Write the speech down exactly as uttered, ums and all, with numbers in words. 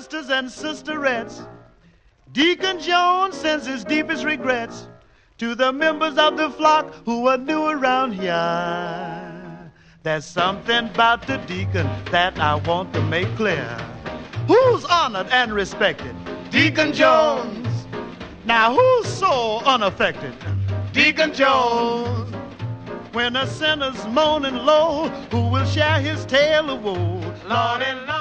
sisters and sisterettes, Deacon Jones sends his deepest regrets to the members of the flock who are new around here. There's something about the deacon that I want to make clear. Who's honored and respected? Deacon Jones. Now who's so unaffected? Deacon Jones. When a sinner's moaning low, who will share his tale of woe? Lord and Lord.